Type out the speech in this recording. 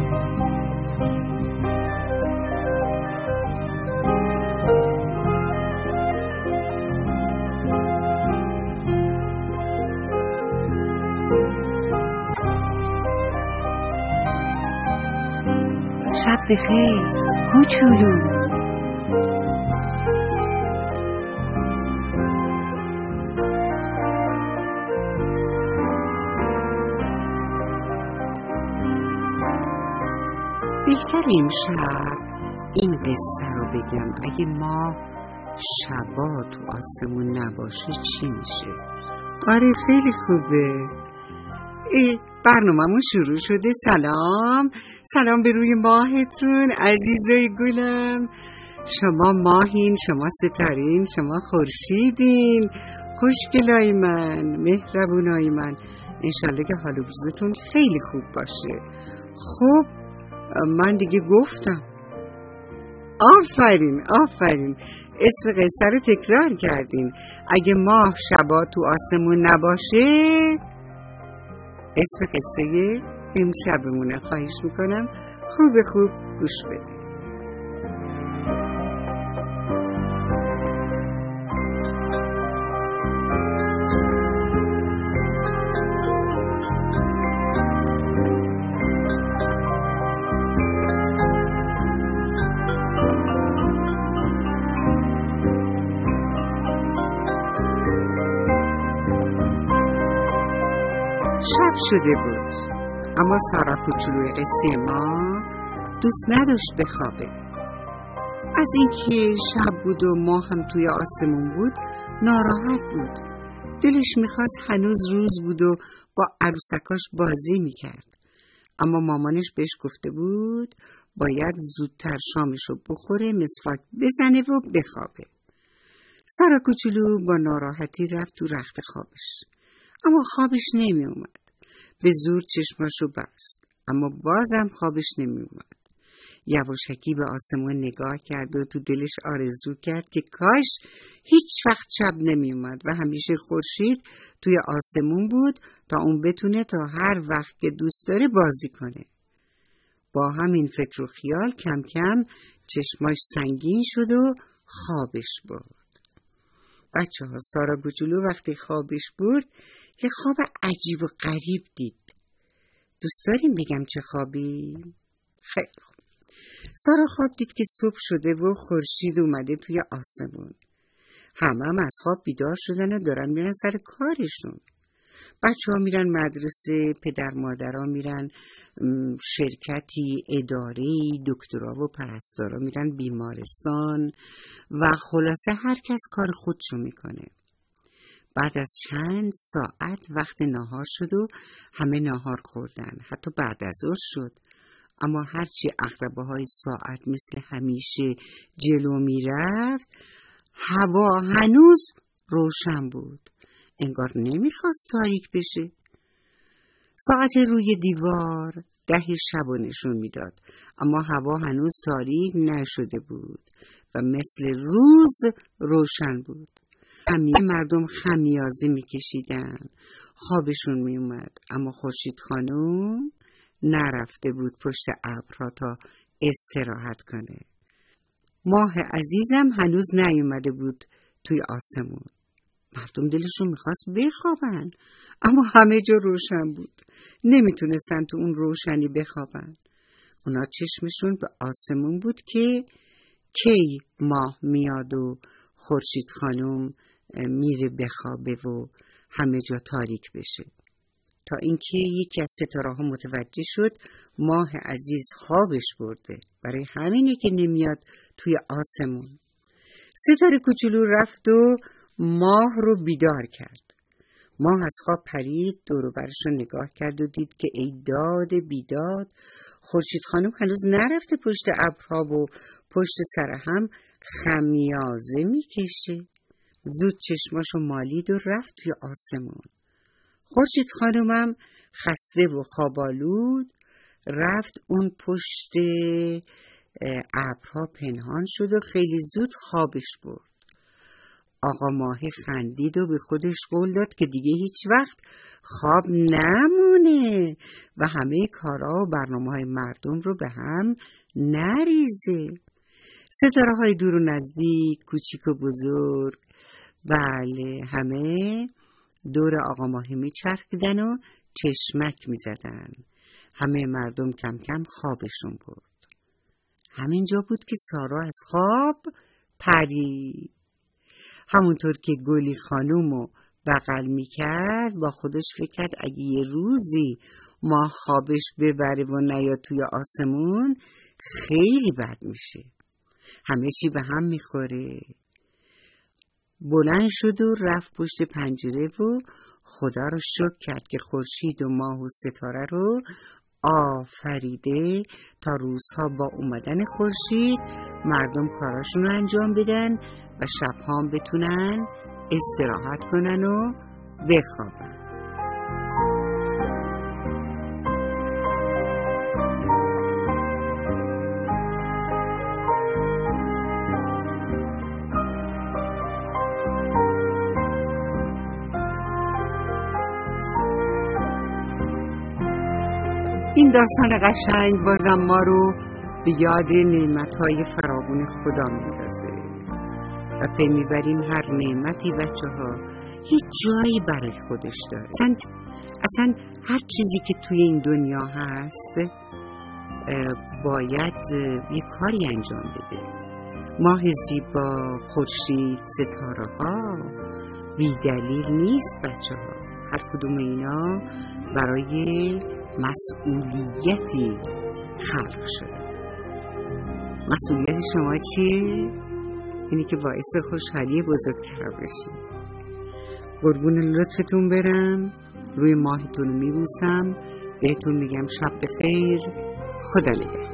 شب بخیر کوچولو. بهتر امشب این قصه رو بگم اگه ماه شبا تو آسمون نباشه چی میشه. آره خیلی خوبه. برنامه‌مون شروع شده. سلام به روی ماهتون عزیزای گلم. شما ماهین، شما ستارین، شما خورشیدین، خوشگلای من، مهربونای من. انشالله که حال و روزتون خیلی خوب باشه. خب من دیگه گفتم. آفرین اسم قصه رو تکرار کردین. اگه ماه شبا تو آسمون نباشه اسم قصه امشبمونه. خواهش میکنم خوب گوش بده. شب شده بود اما سارا کوچولوی قصه ما دوست نداشت بخوابه. از اینکه شب بود و ما هم توی آسمون بود ناراحت بود. دلش میخواست هنوز روز بود و با عروسکاش بازی میکرد. اما مامانش بهش گفته بود باید زودتر شامشو بخوره، مسواک بزنه و بخوابه. سارا کوچولو با ناراحتی رفت تو رخت خوابش، اما خوابش نمی اومد. به زور چشماشو بست اما بازم خوابش نمی اومد. یواشکی به آسمون نگاه کرد و تو دلش آرزو کرد که کاش هیچ وقت شب نمی اومد و همیشه خورشید توی آسمون بود تا اون بتونه تا هر وقت که دوست داره بازی کنه. با همین فکر و خیال کم کم چشماش سنگین شد و خوابش برد. بچه‌ها سارا کوچولو وقتی خوابش برد یه خواب عجیب و غریب دید. دوست داریم بگم چه خوابی؟ خیلی خوب. سارا خواب دید که صبح شده و خورشید اومده توی آسمون. همه از خواب بیدار شدن و دارن میرن سر کارشون. بچه‌ها میرن مدرسه، پدر مادرها میرن شرکتی، اداره‌ای، دکترها و پرستارا میرن بیمارستان و خلاصه هر کس کار خودشو میکنه. بعد از چند ساعت وقت ناهار شد و همه ناهار خوردن. حتی بعد از ظهر شد. اما هرچی عقربه‌های ساعت مثل همیشه جلو میرفت هوا هنوز روشن بود. انگار نمیخواست تاریک بشه. ساعت روی دیوار 10 شب نشون میداد اما هوا هنوز تاریک نشده بود و مثل روز روشن بود. همه مردم خمیازه میکشیدن، خوابشون میومد اما خورشید خانم نرفته بود پشت ابرها تا استراحت کنه. ماه عزیزم هنوز نیومده بود توی آسمون. مردم دلشون میخواست بخوابن اما همه جا روشن بود. نمیتونستن تو اون روشنی بخوابن. اونا چشمشون به آسمون بود که کی ماه میاد و خورشید خانم میره بخوابه و همه جا تاریک بشه. تا اینکه یکی از ستاره‌ها متوجه شد ماه عزیز خوابش برده، برای همینه که نمیاد توی آسمون. ستاره کوچولو رفت و ماه رو بیدار کرد. ماه از خواب پرید، دور و برش رو نگاه کرد و دید که ای داد بیداد، خورشید خانم هنوز نرفته پشت ابرها و پشت سر هم خمیازه میکشه. زود چشماشو مالید و رفت توی آسمون. خورشید خانمم خسته و خوابالود رفت اون پشت ابرها پنهان شد و خیلی زود خوابش برد. آقا ماهی خندید و به خودش قول داد که دیگه هیچ وقت خواب نمونه. نکنه و همه کارا و برنامه‌های مردم رو به هم نریزه. ستاره‌های دور و نزدیک، کوچیک و بزرگ، بله، همه دور آقا ماهی میچرخیدن و چشمک میزدن. همه مردم کم کم خوابشون برد. همینجا بود که سارا از خواب پرید. همونطور که گلی خانومو بغل میکرد با خودش فکر کرد اگه یه روزی ماه خوابش ببره و نیاد توی آسمون خیلی بد میشه، همه چی به هم میخوره. بلند شد و رفت پشت پنجره و خدا رو شکر کرد که خورشید و ماه و ستاره رو آفریده تا روزها با اومدن خورشید مردم کاراشون رو انجام بدن و شبها هم بتونن استراحت کنن و بخوابن. این داستان قشنگ بازم ما رو به یاد نعمت‌های فراوان خدا می‌اندازه و پی می‌بریم هر نعمتی بچه‌ها یه جایی برای خودش داره. اصلا هر چیزی که توی این دنیا هست باید یه کاری انجام بده. ماه زیبا، خورشید، ستاره‌ها بی دلیل نیست بچه‌ها. هر کدوم اینا برای مسئولیتی خلق شده. مسئولیت شما چیه؟ اینی که باعث خوشحالی بزرگتر بشی. قربون لطفتون برم، روی ماهتون میبوسم، بهتون میگم شب بخیر، خدا نگهدار.